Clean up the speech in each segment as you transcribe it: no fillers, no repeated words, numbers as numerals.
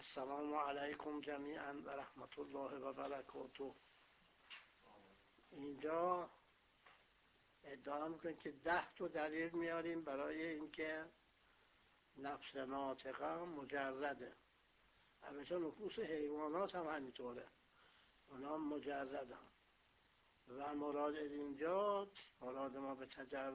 السلام علیکم جمیعا و رحمت الله و برکاته. اینجا ادعا میکنیم که 10 تا دلیل میاریم برای اینکه نفس ناطقه مجرده. البته نفوس حیوانات هم همینطوره، اونا هم مجردن. و مراد اینجا، مراد ما به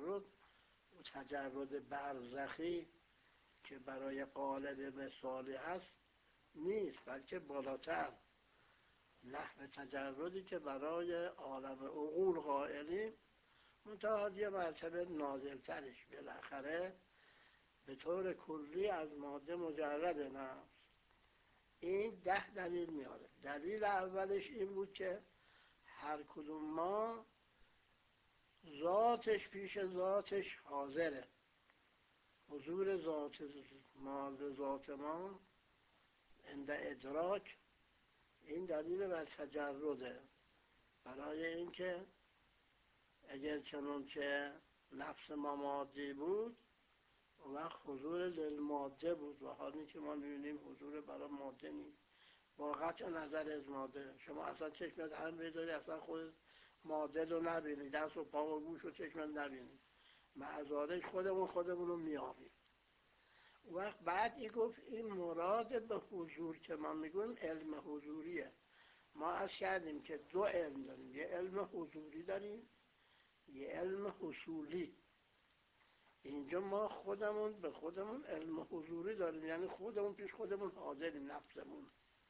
تجرد برزخی که برای قالب مثالی هست نیست، بلکه بالاتر نحو تجردی که برای عالم عقول قائلیم، منتها یه مرتبه نازلترش. بالاخره به طور کلی از ماده مجرد نفس. این 10 دلیل میاره. دلیل اولش این بود که هر کدوم ما ذاتش پیش ذاتش حاضره. حضور ذات ما عند ادراک، این دلیل بر تجرده. برای اینکه اگر چنانچه نفس ما مادی بود، اون وقت حضور للماده بود، و حالی که ما می‌بینیم حضور برای ماده نیست. با قطع نظر از ماده، شما اصلا چشمت هم بذاری اصلا خود ماده رو نبینی، دست و پا و گوش و چشمت نبینی، معذارش خودمون رو میابیم. وقت بعد ای گفت این مراد به حضور که ما میگویم علم حضوریه. ما از کردیم که 2 علم داریم، یه علم حضوری داریم، یه علم حصولی. اینجا ما خودمون به خودمون علم حضوری داریم، یعنی خودمون پیش خودمون حاضریم، نفسمون.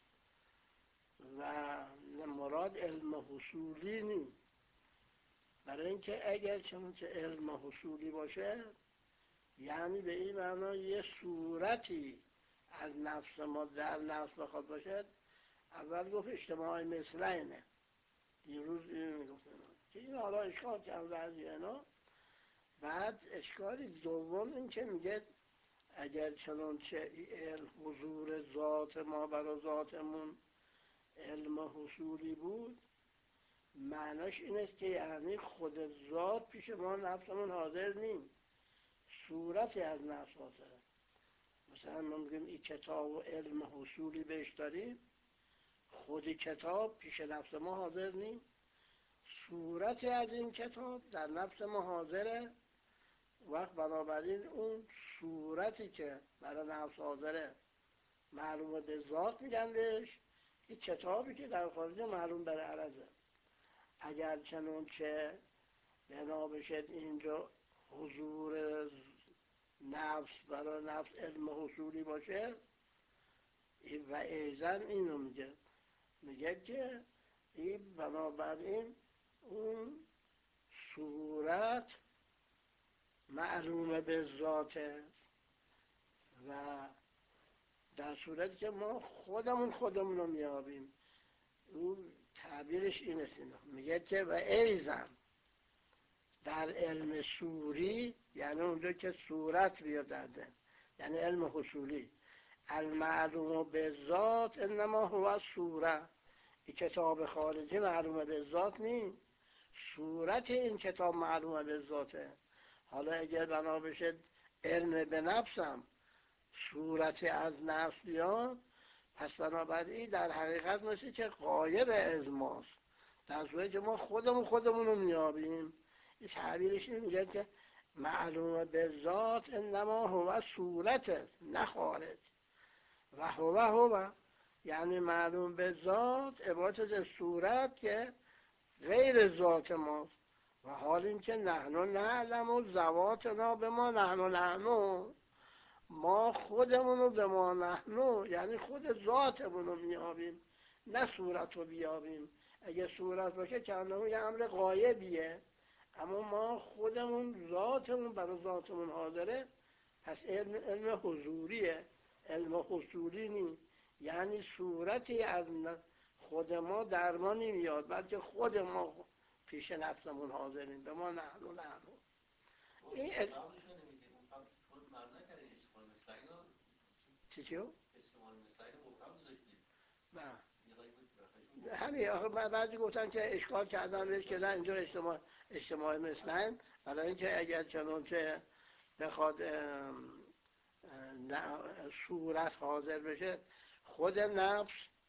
و مراد علم حصولی نیست. برای اینکه اگر چنانچه علم حصولی باشه، یعنی به این معنا یه صورتی از نفس ما در نفس بخواد باشد. اول گفت اجتماع مثلینه، دیروز اینو میگفتن که این حالا اشکال کرده از اینا. بعد اشکالی دوم این که میگه اگر چنانچه علم حضور ذات ما برای ذاتمون علم حصولی بود، معناش این است که یعنی خود ذات پیش ما نفسمون حاضر نیست، صورتی از نفس حاضره. مثلا ما میگیم این کتاب و علم حصولی بهش داریم، خودی کتاب پیش نفس ما حاضر نیست، صورتی از این کتاب در نفس ما حاضره. وقت بنابراین اون صورتی که برای نفس حاضره معلومه به ذات میگن بهش، این کتابی که در خارج معلوم بر عرضه. اگر چنانچه بنا بشد اینجا حضور نفس برای نفس علم حصولی باشه، و ایزن اینو میگه که این بنابراین اون صورت معلومه به ذاته، و در صورتی که ما خودمون رو میابیم. اون تعبیرش اینه، میگه که و ایزن در علم صوری، یعنی اونجا که صورت بیادنده، یعنی علم حصولی، المعلوم به ذات انما هو صوره. این کتاب خارجی معلومه به ذات نیست، صورت این کتاب معلومه به ذاته. حالا اگر بنا بشه علم به نفسم صورتی از نفس بیاد، پس بنابراین در حقیقت مثل که غایب از ماست، در صورتی که ما خودمون رو میابیم. این تعبیرش میگه که معلومه به ذات انما هو صورت، نه خارج. و هو یعنی معلوم به ذات عبارت از صورت که غیر ذات ماست. و حال این که نحن نعلم و ذواتنا به ما نحن ما خودمونو به ما نحن، یعنی خود ذاتمون رو میابیم، نه صورت رو بیابیم. اگه صورت باشه که انه یه امر غایبیه، اما ما خودمون ذاتمون برای ذاتمون حاضره. پس علم حضوریه، علم حصولی نیست. یعنی صورتی از خود ما در ما نمیاد، بلکه خود ما پیش نفسمون حاضرین، به ما نحن. این چیو؟ نه همین آخه بعضی گفتن که اشکال کردن بهش که نه اینجا اجتماع مثلن، برای اینکه اگر چنانچه بخواد صورت حاضر بشه، خود نفس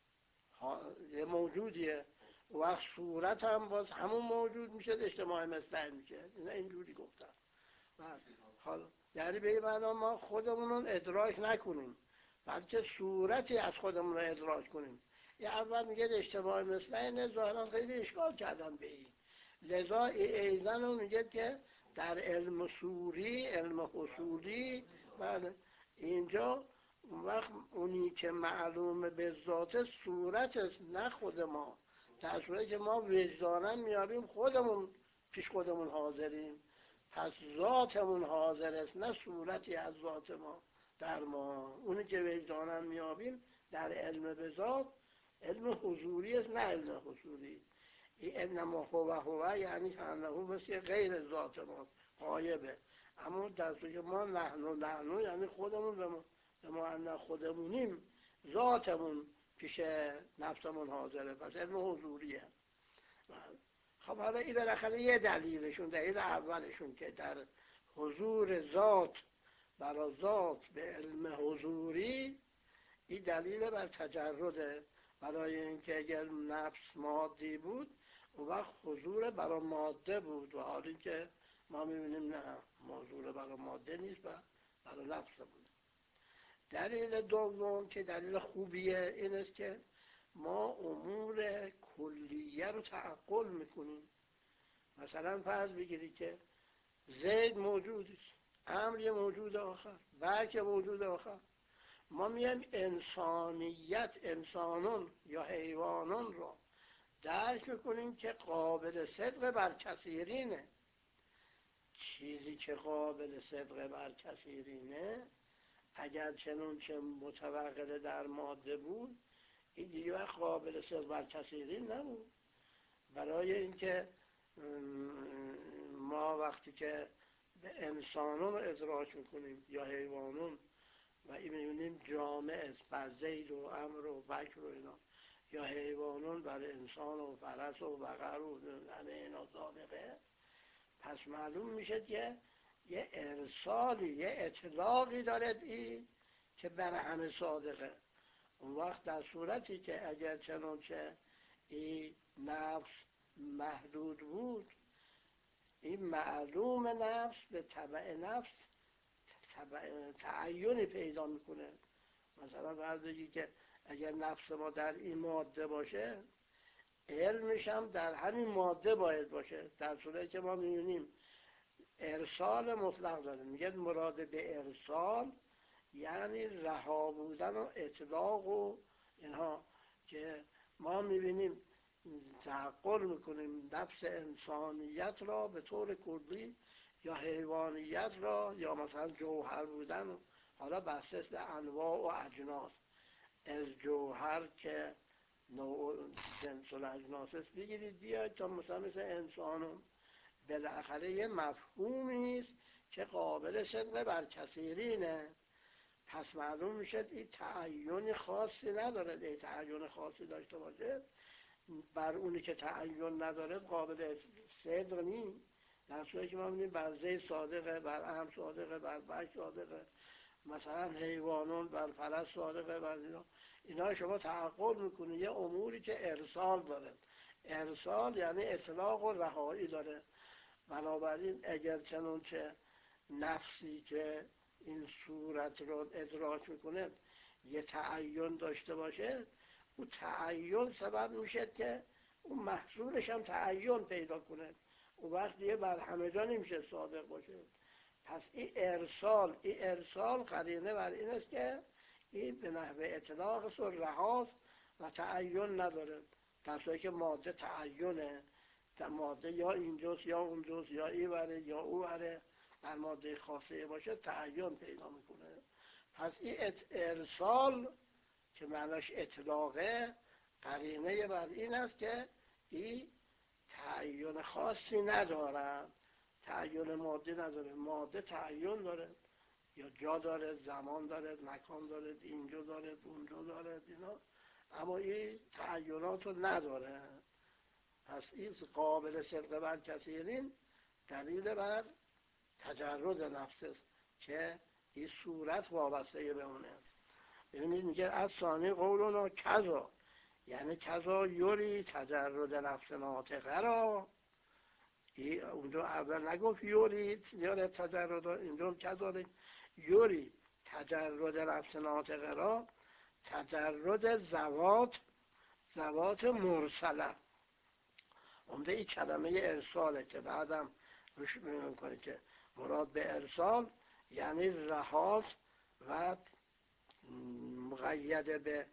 یه موجودیه، و وقت صورت هم باز همون موجود میشه، اجتماع مثل میشه. اینا اینجوری گفتم. حالا یعنی به این معنا ما خودمون رو ادراک نکنیم، بلکه صورتی از خودمون رو ادراک کنیم. یه اول میگه اجتماع مثل اینه، ظاهرا خیلی اشکال کردن به این. لذا ایزن رو میگه که در علم صوری، علم حصولی، بله، اینجا اون وقت اونی که معلوم به ذات صورت است، نه خود ما. در صورتی که ما وجدانن میابیم خودمون پیش خودمون حاضریم، پس ذاتمون حاضر است، نه صورتی از ذات ما در ما. اونی که وجدانن میابیم در علم به ذات علم حضوری است، نه علم حصولی. این انما هو یعنی انه مثل غیر ذات ما غایبه. اما در صورتی که ما نحن یعنی خودمون به ما انه خودمونیم، ذاتمون پیش نفسمون حاضره، پس علم حضوریه. خب حالا این بالاخره یه دلیلشون، دلیل اولشون که در حضور ذات برای ذات به علم حضوری، این دلیل بر تجرده. برای اینکه اگر نفس مادی بود اون وقت حضور برای ماده بود، و حالی که ما میبینیم نه، حضور برای ماده نیست و برای نفس بود. دلیل دوم که دلیل خوبیه این است که ما امور کلیه رو تعقل میکنیم. مثلا فرض بگیرید که زید موجود است، امر یه موجود آخر، برگ یه موجود آخر. ما میایم انسانیت، انسانون یا حیوانون رو درک میکنیم که قابل صدق بر کثیرینه. چیزی که قابل صدق بر کثیرینه اگر چنانچه متوقع در ماده بود، این دیگه وقت قابل صدق بر کثیرین نبود. برای اینکه ما وقتی که به انسانون رو ادراک میکنیم یا حیوانون و این میبینیم جامع است بر زید و امر و بکر و اینا، یا حیوانون بر انسان و فرس و بقر و همه اینا صادقه، پس معلوم میشه که یه ارسالی، یه اطلاقی دارد این که بر همه صادقه. اون وقت در صورتی که اگر چنانچه این نفس محدود بود، این معلوم نفس به طبع نفس تعیینی پیدا میکنه. مثلا فرض بگی که اگر نفس ما در این ماده باشه، علمش هم در همین ماده باید باشه. در صورتی که ما میبینیم ارسال مطلق داره، میگه مراد به ارسال یعنی رها بودن و اطلاق و اینها، که ما میبینیم تعقل میکنیم نفس انسانیت را به طور کلی یا حیوانیت را یا مثلا جوهر بودن. حالا بحث است انواع و اجناس، از جوهر که نوع جنس و اجناس است بگیرید بیاید تا مثلا مثل انسانون بالاخره یه مفهومی است که قابل صدق بر کثیرینه. پس معلوم میشه این تعین خاصی نداره. این تعین خاصی داشته باشه بر اونی که تعین نداره قابل صدق نیست. در صورتی که ما می‌بینیم بر زید صادقه، بر امر صادقه، بر بک صادقه، مثلا حیوانون بر فرس صادقه، بر اینا شما تعقل میکنید یه اموری که ارسال داره. ارسال یعنی اطلاق و رهایی داره. بنابراین اگر چنانچه نفسی که این صورت رو ادراک میکنه یه تعین داشته باشه، اون تعین سبب میشه که اون محصولش هم تعین پیدا کنه. اون وقت دیگه بر همه جا نمیشه صادق باشه. پس این ارسال قرینه بر این است که این به نحو اطلاق و رهاست و تعین نداره. در صورتی که ماده تعینه، ماده یا اینجاست یا اونجاست، یا این وره یا او وره، در ماده خاصه باشه تعین پیدا میکنه. پس این ارسال که معناش اطلاقه قرینه بر این است که این تعین خاصی نداره. تعین ماده نداره. ماده تعین داره، یا جا داره، زمان داره، مکان داره، اینجا داره، اونجا داره، اینا، اما این تعینات رو نداره. پس این قابل صدق بر کثیرین دلیل بر تجرد نفس است که این صورت وابسته به اونه. ببینید میگه از ثانی قولنا کذا، یعنی کذا یوری تجرد نفس ناطقه را. اونجا اول نگفت یوری یاره تجرد، اینجا کذا یوری تجرد نفس ناطقه را، تجرد زوات مرسله. عمده این کلمه ارساله که بعدم روش میکنه که مراد به ارسال یعنی رهاز و مقید به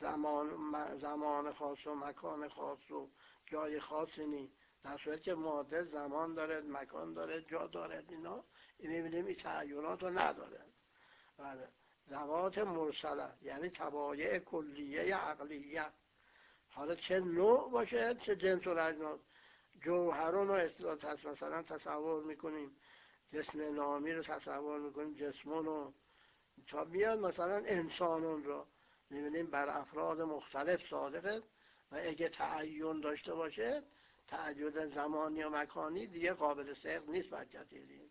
زمان خاص و مکان خاص و جای خاصی نی، در صورت که ماده زمان داره، مکان داره، جا داره، اینا میبینیم این تعیینات رو نداره. بله، ذوات مرسله یعنی طبایع کلیه عقلیه، حالا چه نوع باشه چه جنس و اجناس. جوهران رو اصلاح مثلا تصور میکنیم، جسم نامی رو تصور میکنیم، جسمون رو، تا بیاد مثلا انسانون رو میبینیم بر افراد مختلف صادقه و اگه تعین داشته باشه، تعین زمانی و مکانی دیگه قابل صدق نیست بر کثیرین.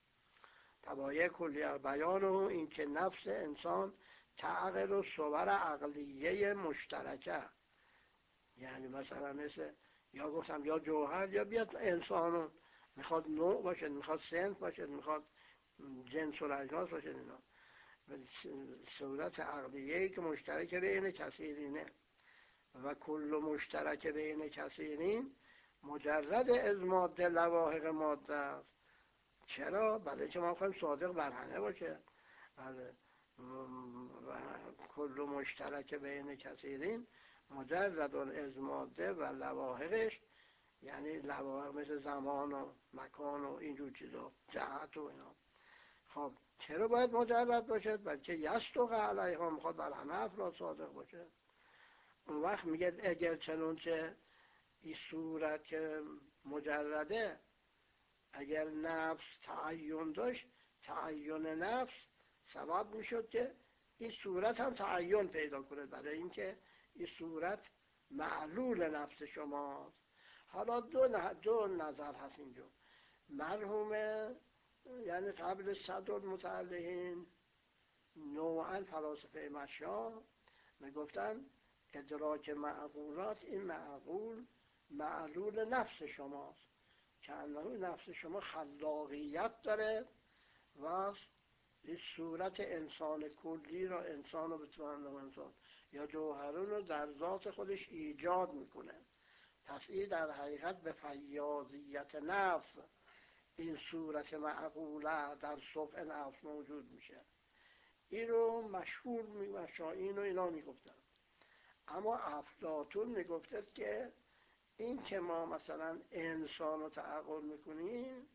طبایع کلیه بیان و این که نفس انسان تعقل و صور عقلیه مشترکه، یعنی مثلا مثل یا گفتم یا جوهر یا بیاد انسانون، میخواد نوع باشه، میخواد صنف باشه، میخواد جنس و اجناس باشه، اینا صورت عقلیه‌ای که مشترک بین کثیرینه و کل مشترک بین کثیرین مجرد از ماده لواحق ماده است. چرا؟ بله که ما خواهیم صادق بر همه باشه. بله، و کل مشترک بین کثیرین مجرد از ماده و لواحقش، یعنی لواحق مثل زمان و مکان و اینجور چیزا، جهت و اینا. خب چرا باید مجرد باشد؟ بلکه یصدق علیها، میخواد بر همه افراد صادق باشه. اون وقت میگه اگر چنانچه این صورت که مجرده، اگر نفس تعین داشت، تعین نفس سبب میشد که این صورت هم تعین پیدا کنه، برای اینکه این صورت معلول نفس شماست. حالا دو نظر هست اینجا. مرحوم یعنی قبل صدر المتعلقین نوعا فلاسفه مشا میگفتن ادراک معقولات، این معقول معلول نفس شماست، که انه نفس شما خلاقیت داره و این صورت انسان کلی را، انسان رو بتوانه انسان یا جوهرون رو در ذات خودش ایجاد میکنه. پس این در حقیقت به فیاضیت نفس این صورت معقوله در صفح نفس موجود میشه. این رو مشهور مشاهین و اینا میگفتن. اما افلاطون میگفتد که این که ما مثلا انسان رو تعقل میکنیم،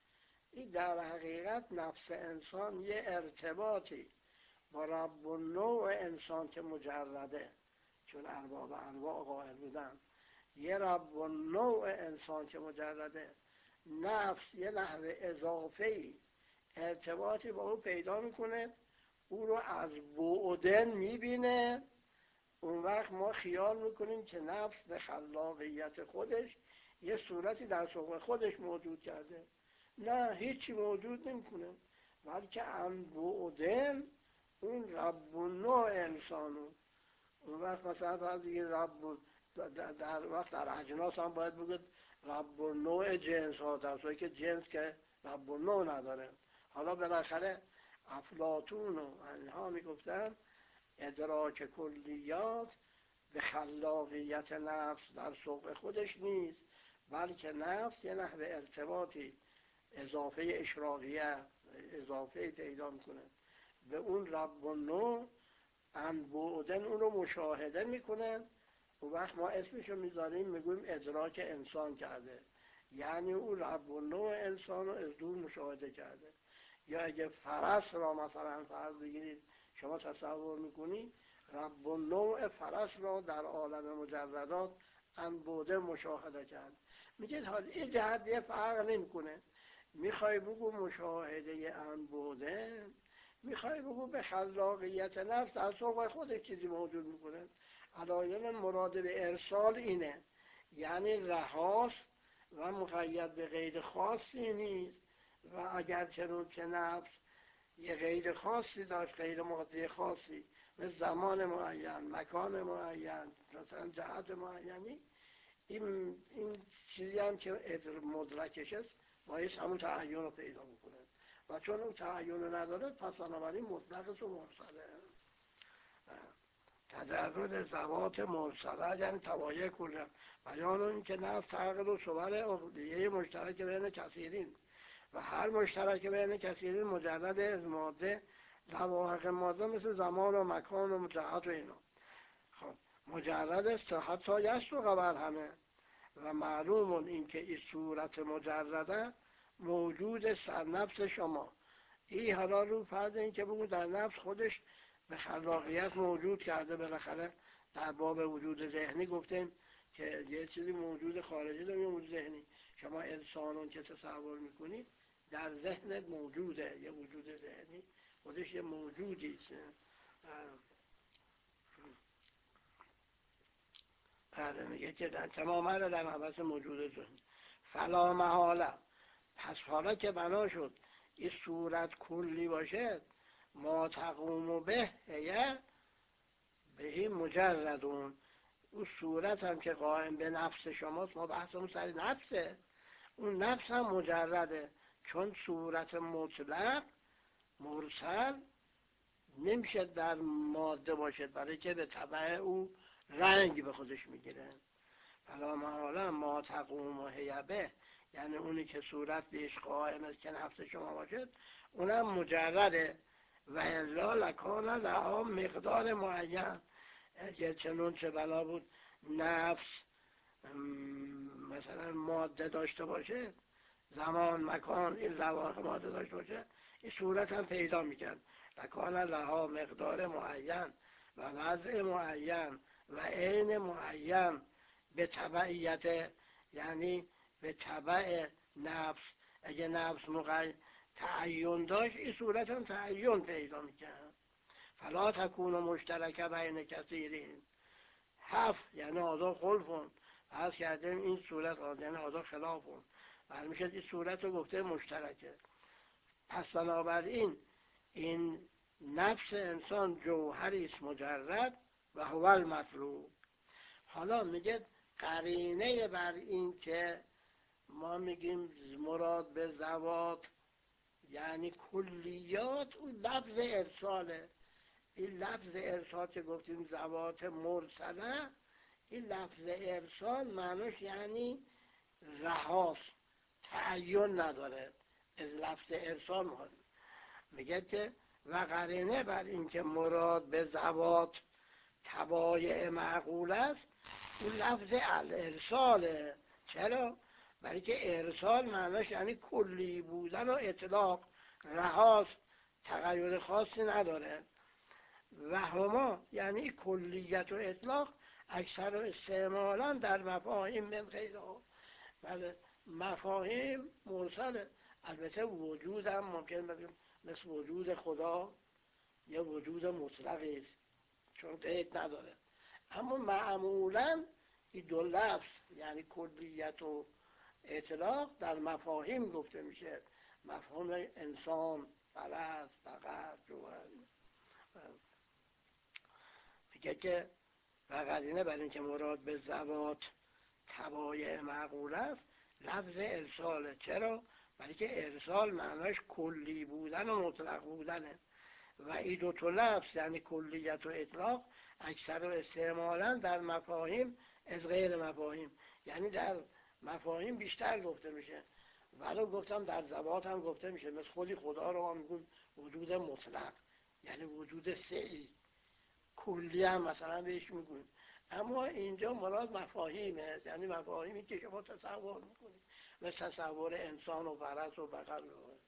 این در حقیقت نفس انسان یه ارتباطی با رب و نوع انسان که مجرده، چون ارباب انواع قائل بودن، یه رب و نوع انسان که مجرده، نفس یه نحو اضافه‌ای ارتباطی با او پیدا میکنه، او رو از بعدن میبینه. اون وقت ما خیال میکنیم که نفس به خلاقیت خودش یه صورتی در صورت خودش موجود کرده. نه، هیچی موجود نمیکنه، بلکه عن بعدن اون رب و نوع انسانو. اون وقت مثلا فرض دیگه رب در وقت در اجناس هم باید بگید رب و نوع جنس ها، در صورتی که جنس که رب و نوع نداره. حالا بالاخره افلاطون و اینها میگفتن ادراک کلیات به خلاقیت نفس در صفح خودش نیست، بلکه نفس یه نحو ارتباطی اضافه اشراقیه اضافه پیدا میکنه به اون رب و نوع، عن بعدن اون رو مشاهده میکنه. اون وقت ما اسمشو میذاریم میگویم ادراک انسان کرده، یعنی اون رب و نوع انسان رو از دور مشاهده کرده. یا اگه فرس را مثلا فرض بگیرید، شما تصور میکنید رب و نوع فرس را در عالم مجردات عن بعدن مشاهده کرد. میگه حالا این جهت یه فرق نمیکنه، میخوای بگو مشاهده عن بعدن، میخوای بگو به خلاقیت نفس در صفح خودش چیزی موجود میکنه. علایل مراد به ارسال اینه، یعنی رهاست و مقید به غیر خاصی نیست. و اگر چنون که نفس یه غیر خاصی داشت، غیر ماده خاصی، مثل زمان معین، مکان معین، مثلا جهت معینی، این چیزی هم که مدرکش است باید همون تعین رو پیدا بکنه و چون اون تعین رو نداره پس بنابراین مطلق و مرسله. تجرد ذوات مرسله یعنی توایع کله بیان این که نفس تعقل و صور اقلیه مشترک بین کثیرین و هر مشترک بین کثیرین مجرد از ماده لواحق ماده مثل زمان و مکان و جهت و اینا. خب مجرد است حتی یشت و قبر همه و معلوم این که این صورت مجرده موجود سرنفس شما. این حالا رو فرض این که بگو در نفس خودش به خلاقیت موجود کرده. بالاخره در باب وجود ذهنی گفتیم که یه چیزی موجود خارجی داریم یه موجود ذهنی. شما انسانون که تصور میکنید در ذهنت موجوده، یه وجود ذهنی خودش یه موجودی است. میگه که در تمام را در حوث موجود ذهنی فلا محاله. پس حالا که بنا شد این صورت کلی باشد ما تقوم به هیه بهی مجردون. اون صورت هم که قائم به نفس شماست، ما بحثمون سر نفسه، اون نفس هم مجرده چون صورت مطلق مرسل نمیشه در ماده باشد برای که به طبع او رنگ به خودش میگیره. فلا محاله ما تقوم و هیبه یعنی اونی که صورت بهش قائم است که نفس شما باشد اونم مجرده و الا لکان لها مقدار معین. اگر چنون چه بلا بود نفس مثلا ماده داشته باشه، زمان مکان این لواحق ماده داشته باشه، این صورت هم پیدا میکرد. لکان لها مقدار معین و وضع معین و عین معین به تبعیت یعنی به تبع نفس. اگه نفس تعین داشت این صورت هم تعین پیدا میکرد. فلا تکون مشترک بین کثیرین. هفت یعنی آزا خلفون فرض کردیم این صورت یعنی آزا خلافون برمیشد این صورت رو گفته مشترکه. پس بنابراین این نفس انسان جوهری است مجرد و هو المطلوب. حالا میگه قرینه بر این که ما میگیم مراد به ذوات یعنی کلیات اون لفظ ارساله. این لفظ ارسال که گفتیم ذوات مرسله، این لفظ ارسال معنیش یعنی رهاست، تعین نداره. از لفظ ارسال میگه که و قرینه بر این که مراد به ذوات تبایع معقول است اون لفظ الارساله. چرا؟ برای که ارسال معنیش یعنی کلی بودن و اطلاق، رهاست، تغییر خاصی نداره. و هما یعنی کلیت و اطلاق اکثر و استعمالا در مفاهیم من غیرها. بله مفاهیم مرسله. البته وجود هم ممکن بگیم مثل وجود خدا یه وجود مطلقی است چون قید نداره. اما معمولا این دو لفظ یعنی کلیت و اطلاق در مفاهیم گفته میشه. مفهوم انسان، فلس، فقط، جوهری. میگه که و قرینه بر این که مراد به ذوات تبایع معقول است لفظ ارساله. چرا؟ برای که ارسال معناش کلی بودن و مطلق بودنه و این دو تا لفظ یعنی کلیت و اطلاق اکثر و استعمالا در مفاهیم از غیر مفاهیم، یعنی در مفاهیم بیشتر گفته میشه ولو گفتم در ذوات هم گفته میشه. مثل خودی خدا رو هم میگن وجود مطلق یعنی وجود سعی، کلی هم مثلا بهش میگن. اما اینجا مراد مفاهیمه یعنی مفاهیمی که شما تصور میکنید مثل تصور انسان و فرس و بقر.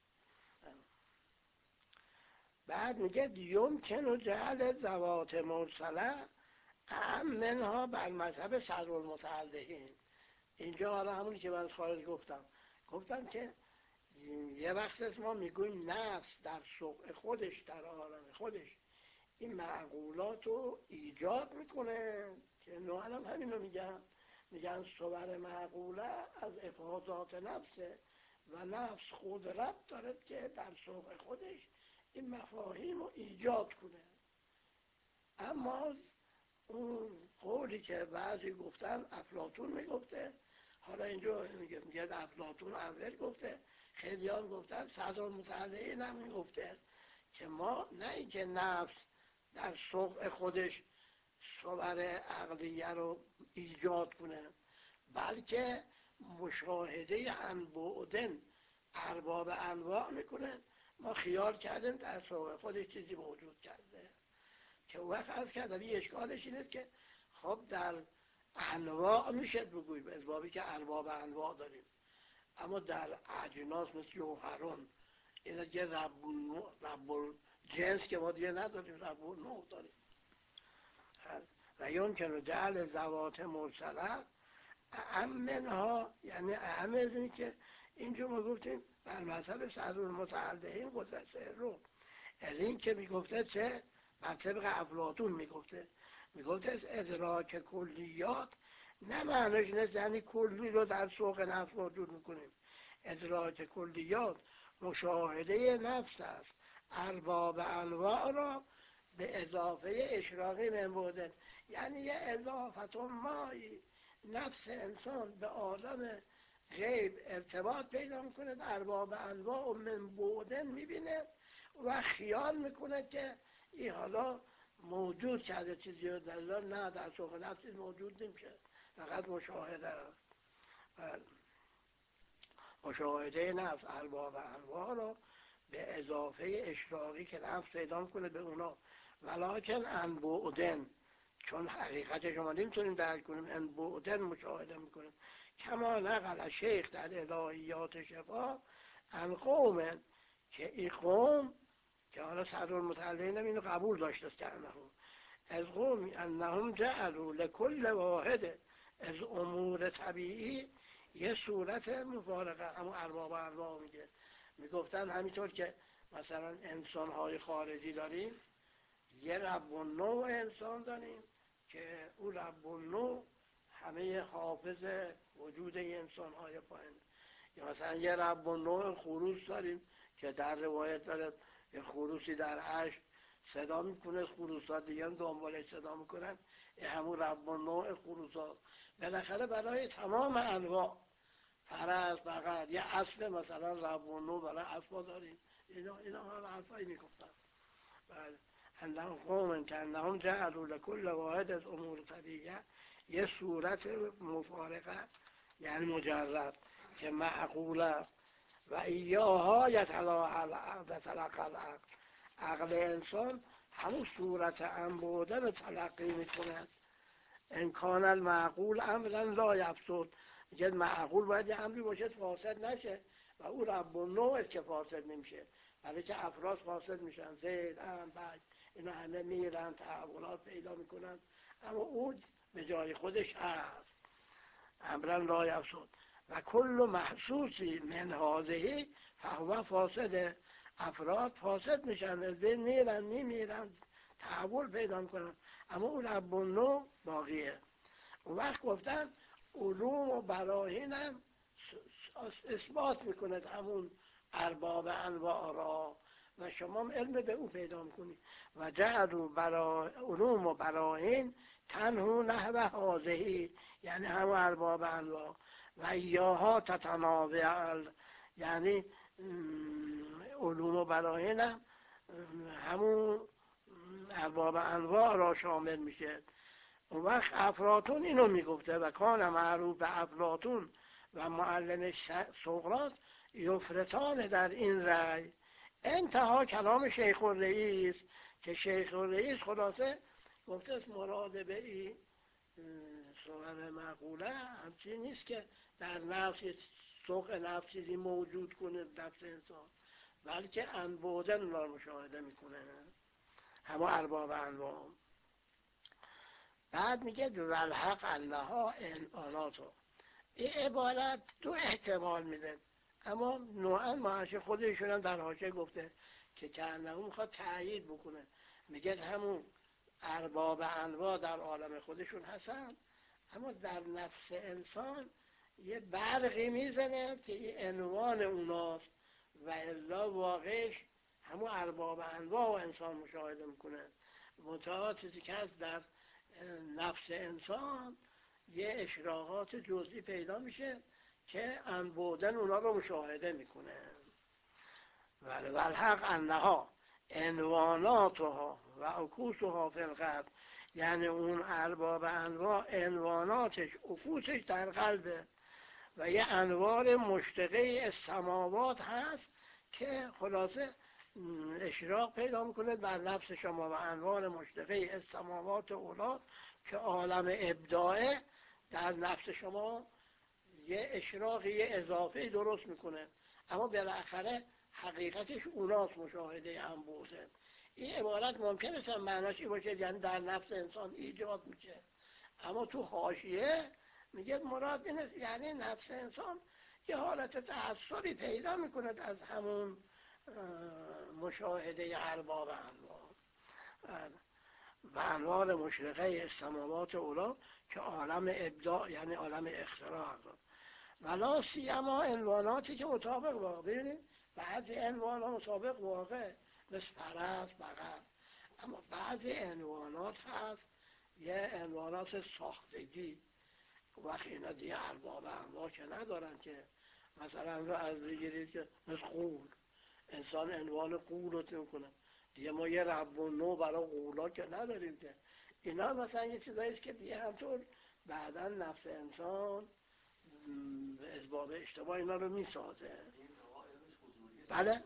بعد میگه یمکن و جعل ذوات مرسله اهم منها بر مذهب صدر المتعلقین. اینجا حالا همونی که من از خارج گفتم که یه وقت از ما میگویم نفس در سوق خودش در عالم خودش این معقولات رو ایجاد میکنه که نوعا هم همین رو میگن صور معقوله از افاضات نفسه و نفس خود رب دارد که در سوق خودش این مفاهیم رو ایجاد کنه. اما اون قولی که بعضی گفتن افلاطون میگفته، حالا اینجا میگه افلاطون اول گفته، خیلی هم گفتن صدرالمتعلقین هم میگفته که ما نه اینکه نفس در صفع خودش صور عقلیه رو ایجاد کنه، بلکه مشاهده عن بعدن ارباب انواع میکنه. ما خیال کردیم در صفع خودش چیزی موجود کرده، که وقت از کردم یه اشکالش اینه که خب در انواع میشه بگوییم از بابی که ارباب انواع داریم، اما در اجناس مثل جوهران اینا که رب الجنس که ما دیگه نداریم، رب النوع داریم. و یمکن جعل ذوات مرسله اعم منها، یعنی اعم از این که اینجا ما گفتیم بر مذهب صدرالمتعلقین گذشته رو، از این که میگفته چه بر طبق افلاطون میگفته ادراک کلیات، نه معنیش نیست یعنی کلی رو در سوق نفس موجود میکنیم. ادراک کلیات مشاهده نفس است، ارباب انواع را به اضافه اشراقی من بودن، یعنی یه اضافت مایی نفس انسان به عالم غیب ارتباط پیدا میکنه، ارباب انواع و من بودن میبینه و خیال میکنه که این حالا موجود کرده چیزی رو، در نه در سوق نفس موجود نمیشه، فقط مشاهده است. مشاهده نفس ارباب انواع رو به اضافه اشراقی که نفس پیدا کنه به اونا، ولکن ان بعدن، چون حقیقت شما نمیتونیم درک کنیم، ان بعدن مشاهده میکنیم. کما نقل شیخ در الهیات شفا ان قوم، که این قوم که حالا صدرالمتعلقین اینو قبول داشته که از قومی انهم جعلوا لکل واحد از امور طبیعی یه صورت مفارقه، اما ارباب انواع میگفتن همینطور که مثلا انسان‌های خارجی داریم، یه رب النوع انسان داریم که اون رب النوع همه حافظ وجود انسان‌های پایین، یا مثلا یه رب النوع خروس داریم که در روایت داره یه خروسی در عشق صدا میکنه، خروسات دیگه هم دنبالش صدا میکنن، همون رب النوع خروسات. بالاخره برای تمام انواع فرس، بقر، یه اسب مثلا رب النوع برای اسبا داریم، اینا حالا حرفایی میگفتن. انهم قوم که انهم جعلوا لکل واحد از امور طبیعیه یه صورت مفارقه، یعنی مجرد که معقوله و ایاها یتلاها العقل تلقى العقل، عقل انسان همون صورت انبوده رو تلقی میکنه. امکان المعقول امرا لا یفسد، میگه معقول باید یه امری باشه فاسد نشه، و او رب النوع که فاسد نمیشه، برای که افراد فاسد میشن، زید، بعد اینا همه میرن تحولات پیدا میکنن، اما او به جای خودش هست، امرا لا یفسد. و کل محسوسی من هذه فهو فاسده، افراد فاسد میشن، از بین میمیرن تحول پیدا میکنن، اما اون رب النوع باقیه. اون وقت گفتن علوم و براهین هم اثبات میکنه همون ارباب انواع را، و شما هم علم به او پیدا میکنید. و جعلوا علوم و براهین تنهو نحو هذه، یعنی همون ارباب انواع، و ایاها تتناول، یعنی علوم و براهین هم همون ارباب انواع را شامل میشه. اون وقت افلاطون اینو میگفته و کان معروف به افلاطون و معلم سقراط یفرطان در این رأی. انتها کلام شیخ الرئیس، که شیخ الرئیس خلاصه گفته است مراد به این صور معقوله همچین نیست که در نفس سوق نفس چیزی موجود کنه نفس انسان، بلکه انبودن را مشاهده میکنه، همه ارباب انواع. بعد میگه والحق انها اناناتو، این عبارت دو احتمال میده، اما نوعا معاشه خودشون هم در حاشیه گفته که کانه میخواد تأیید بکنه، میگه همون ارباب انواع در عالم خودشون هستن، اما در نفس انسان یه برقی میزنه که این عنوان اوناست، و الا واقعش همون ارباب انواع و انسان مشاهده میکنه. منتها چیزی که هست در نفس انسان یه اشراقات جزئی پیدا میشه که انبودن اونا رو مشاهده میکنه. ولی والحق انها عنواناتها و عکوسها فی القلب، یعنی اون ارباب انواع عنواناتش عکوسش در قلبه و یه انوار مشتقه السماوات هست که خلاصه اشراق پیدا میکنه در نفس شما و انوار مشتقه السماوات اولا که عالم ابداعه در نفس شما یه اشراقی یه اضافه درست میکنه، اما بالاخره حقیقتش اوناست، مشاهده هم بوده. این عبارت ممکنه معناش این باشه یعنی در نفس انسان ایجاد میشه، اما تو حاشیه میگه مراد اینه یعنی نفس انسان یه حالت تأثری پیدا میکنه از همون مشاهده ارباب انوار و انوار مشرقه السماوات اولا که عالم ابداع یعنی عالم اختراع ولا سیما عنواناتی که مطابق واقع. ببینید بعضی عنوانات مطابق واقع مثل فرس بغل، اما بعضی عنوانات هست یه عنوانات ساختگی وقت اینا دیگه ارباب انواع که ندارن که مثلا رو از بگیرید که مثل قول، انسان عنوان قول رو میکنه دیگه، ما یه رب و نو برای قولا که نداریم که. اینا مثلا یه چیزاییست که دیگه همطور بعدا نفس انسان به اسباب اشتباه اینا رو میسازه. بله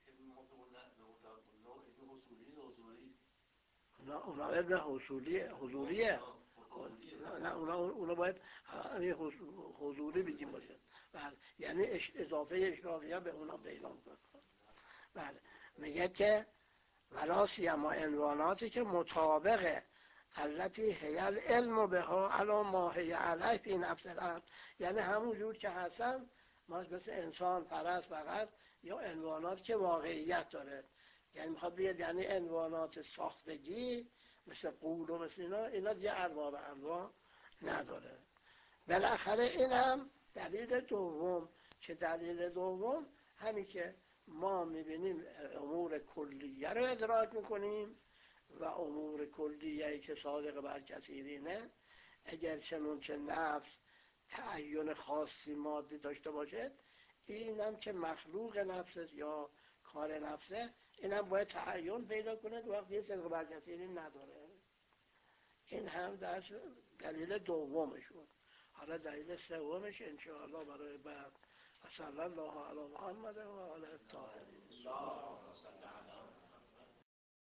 اونا علم حضوریه. نه اونا باید حضوری بگیم باشه. بله یعنی اضافه اشراقیه به اونا پیدا میکنه. بله میگه که ولا سیما عنواناتی که مطابقه التي هی العلم بها علی ما هی علیه فی نفس الامر، یعنی همون جور که هستن مثل انسان فرس بغل یا عنوانات که واقعیت داره، یعنی میخواد بگه یعنی عنوانات ساختگی مثل قول و مثل اینا دیگه ارباب انواع نداره. بالاخره این هم دلیل دوم، که دلیل دوم همین که ما میبینیم امور کلیه رو ادراک میکنیم و امور کلیه‌ای که صادق بر کثیرینه، اگر چنانچه نفس تعین خاصی ماده داشته باشه، اینم که مخلوق نفسه یا کار نفسه اینم باید تعین پیدا کنه وقتی صدق بر کثیرین نداره. این هم در دلیل دومشون. حالا دلیل سومش انشاءالله برای بعد. صلی الله علی محمد و علی الطاهرین.